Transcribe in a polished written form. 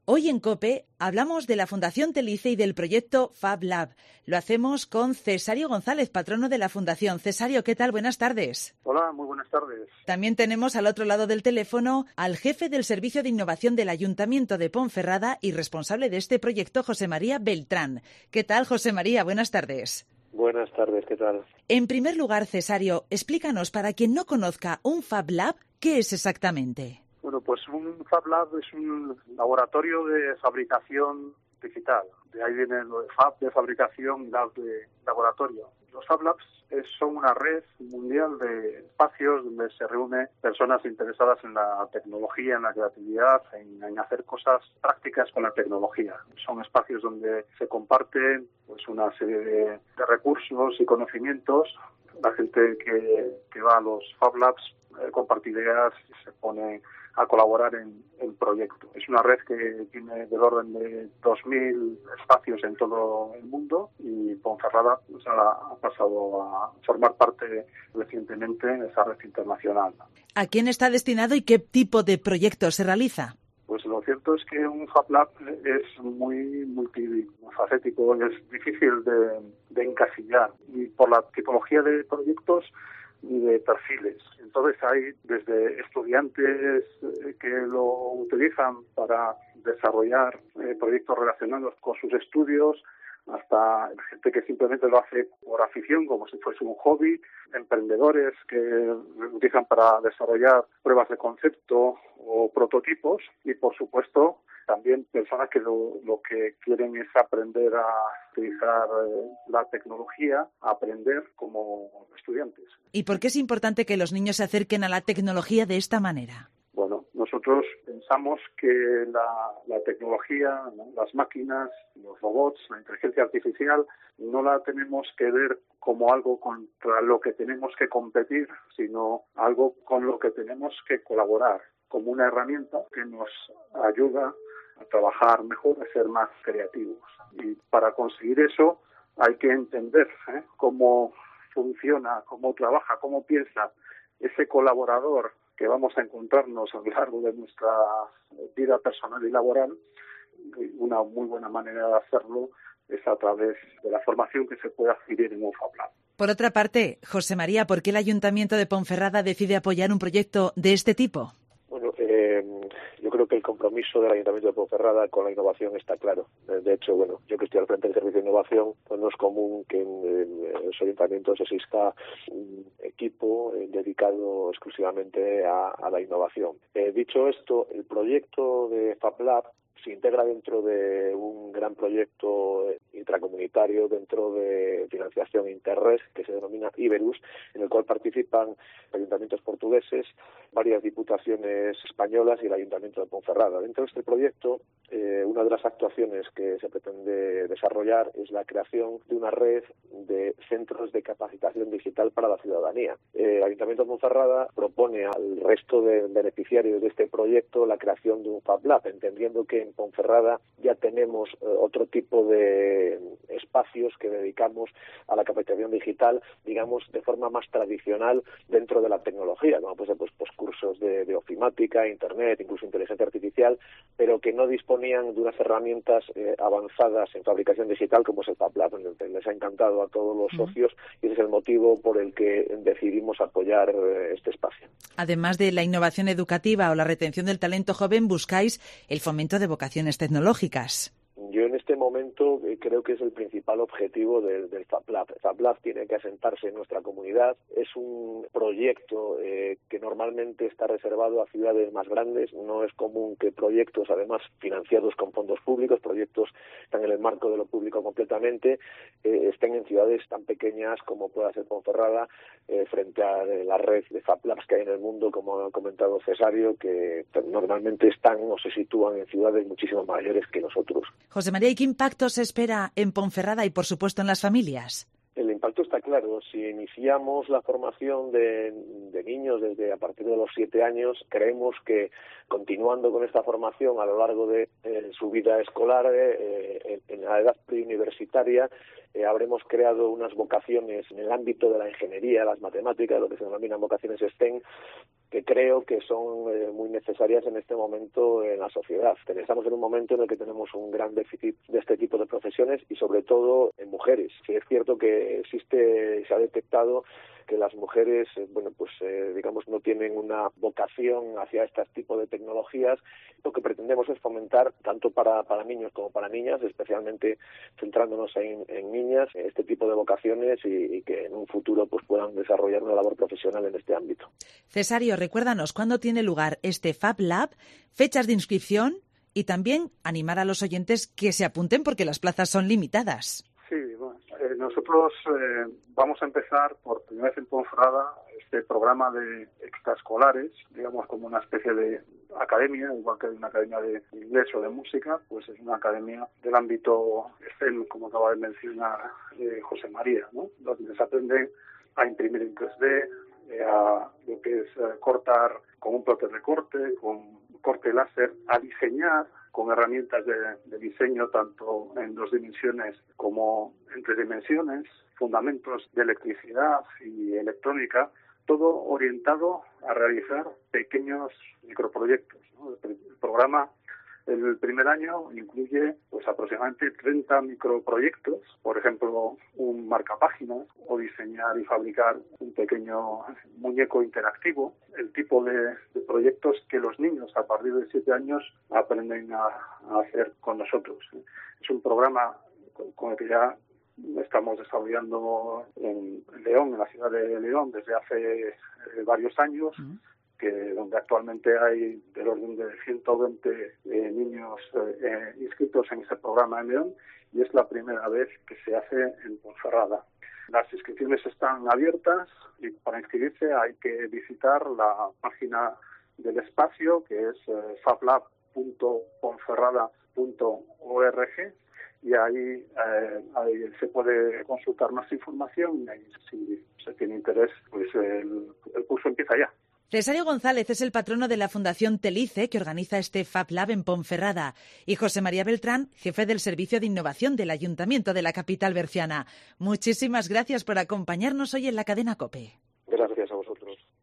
Hoy en COPE hablamos de la Fundación Telice y del proyecto Fab Lab. Lo hacemos con Cesario González, patrono de la Fundación. Cesario, ¿qué tal? Buenas tardes. Hola, muy buenas tardes. También tenemos al otro lado del teléfono al jefe del Servicio de Innovación del Ayuntamiento de Ponferrada y responsable de este proyecto, José María Beltrán. ¿Qué tal, José María? Buenas tardes. Buenas tardes, ¿qué tal? En primer lugar, Cesario, explícanos, para quien no conozca un Fab Lab, ¿qué es exactamente? Bueno, pues un Fab Lab es un laboratorio de fabricación digital. De ahí viene lo de Fab de fabricación y Lab de laboratorio. Los Fab Labs son una red mundial de espacios donde se reúnen personas interesadas en la tecnología, en la creatividad, en hacer cosas prácticas con la tecnología. Son espacios donde se comparten pues una serie de recursos y conocimientos. La gente que va a los Fab Labs comparte ideas y se pone a colaborar en proyectos. Es una red que tiene del orden de 2.000 espacios en todo el mundo y Ponferrada pues, ha pasado a formar parte recientemente de esa red internacional. ¿A quién está destinado y qué tipo de proyectos se realiza? Pues lo cierto es que un Fab Lab es muy multifacético, es difícil de encasillar y por la tipología de proyectos y de perfiles. Entonces hay desde estudiantes que lo utilizan para desarrollar proyectos relacionados con sus estudios, hasta gente que simplemente lo hace por afición, como si fuese un hobby, emprendedores que lo utilizan para desarrollar pruebas de concepto o prototipos y, por supuesto, también personas que lo que quieren es aprender a utilizar la tecnología, a aprender como estudiantes. ¿Y por qué es importante que los niños se acerquen a la tecnología de esta manera? Bueno, nosotros pensamos que la tecnología, ¿no? Las máquinas, los robots, la inteligencia artificial, no la tenemos que ver como algo contra lo que tenemos que competir, sino algo con lo que tenemos que colaborar, como una herramienta que nos ayuda a trabajar mejor, a ser más creativos. Y para conseguir eso hay que entender cómo funciona, cómo trabaja, cómo piensa ese colaborador que vamos a encontrarnos a lo largo de nuestra vida personal y laboral. Una muy buena manera de hacerlo es a través de la formación que se puede adquirir en un Fab Lab. Por otra parte, José María, ¿por qué el Ayuntamiento de Ponferrada decide apoyar un proyecto de este tipo? Bueno, yo creo que el compromiso del Ayuntamiento de Ponferrada con la innovación está claro. De hecho, bueno, yo que estoy al frente del Servicio de Innovación, pues no es común que en los ayuntamientos exista un equipo dedicado exclusivamente a la innovación. Dicho esto, el proyecto de Fab Lab se integra dentro de un gran proyecto intracomunitario dentro de financiación Interreg que se denomina Iberus, en el cual participan ayuntamientos portugueses, varias diputaciones españolas y el Ayuntamiento de Ponferrada. Dentro de este proyecto, una de las actuaciones que se pretende desarrollar es la creación de una red de centros de capacitación digital para la ciudadanía. El Ayuntamiento de Ponferrada propone al resto de beneficiarios de este proyecto la creación de un Fab Lab, entendiendo que en Ponferrada ya tenemos otro tipo de espacios que dedicamos a la capacitación digital, digamos, de forma más tradicional dentro de la tecnología, como puede ser pues cursos de ofimática, internet, incluso inteligencia artificial, pero que no disponían de unas herramientas avanzadas en fabricación digital como es el Fab Lab. Les ha encantado a todos los socios y ese es el motivo por el que decidimos apoyar este espacio. Además de la innovación educativa o la retención del talento joven, buscáis el fomento de vocaciones tecnológicas. Yo en este momento creo que es el principal objetivo del Fab Lab. El Fab Lab tiene que asentarse en nuestra comunidad. Es un proyecto que normalmente está reservado a ciudades más grandes. No es común que proyectos, además financiados con fondos públicos, proyectos que están en el marco de lo público completamente, estén en ciudades tan pequeñas como pueda ser Ponferrada, frente a la red de Fab Labs que hay en el mundo, como ha comentado Cesario, que normalmente están o se sitúan en ciudades muchísimo mayores que nosotros. José María, ¿y qué impacto se espera en Ponferrada y, por supuesto, en las familias? El impacto está claro. Si iniciamos la formación de niños desde a partir de los 7 años, creemos que continuando con esta formación a lo largo de su vida escolar, en la edad preuniversitaria, habremos creado unas vocaciones en el ámbito de la ingeniería, las matemáticas, lo que se denominan vocaciones STEM, que creo que son muy necesarias en este momento en la sociedad. Estamos en un momento en el que tenemos un gran déficit de este tipo de profesiones y sobre todo en mujeres. Sí, es cierto que se ha detectado que las mujeres, digamos, no tienen una vocación hacia este tipo de tecnologías. Lo que pretendemos es fomentar, tanto para niños como para niñas, especialmente centrándonos en niñas, este tipo de vocaciones y que en un futuro pues puedan desarrollar una labor profesional en este ámbito. Cesario, recuérdanos cuándo tiene lugar este Fab Lab, fechas de inscripción y también animar a los oyentes que se apunten porque las plazas son limitadas. Sí, bueno, nosotros vamos a empezar por primera vez en Ponferrada este programa de extraescolares, digamos como una especie de academia, igual que hay una academia de inglés o de música, pues es una academia del ámbito STEM, como acaba de mencionar José María, ¿no? Donde se aprende a imprimir en 3D, a lo que es cortar con un plotter de corte, con corte láser, a diseñar con herramientas de diseño tanto en 2 dimensiones como en 3 dimensiones, fundamentos de electricidad y electrónica, todo orientado a realizar pequeños microproyectos, ¿no? El programa, el primer año, incluye pues aproximadamente 30 microproyectos, por ejemplo, un marcapáginas o diseñar y fabricar un pequeño muñeco interactivo, el tipo de proyectos que los niños a partir de 7 años aprenden a hacer con nosotros. Es un programa con el que ya estamos desarrollando en León, en la ciudad de León, desde hace varios años, donde actualmente hay del orden de 120 niños inscritos en ese programa en León, y es la primera vez que se hace en Ponferrada. Las inscripciones están abiertas y para inscribirse hay que visitar la página del espacio, que es fablab.ponferrada.org, y ahí se puede consultar más información y si se tiene interés, pues el curso empieza ya. Cesario González es el patrono de la Fundación Telice, que organiza este Fab Lab en Ponferrada, y José María Beltrán, jefe del Servicio de Innovación del Ayuntamiento de la capital berciana. Muchísimas gracias por acompañarnos hoy en la cadena COPE. Gracias a vosotros.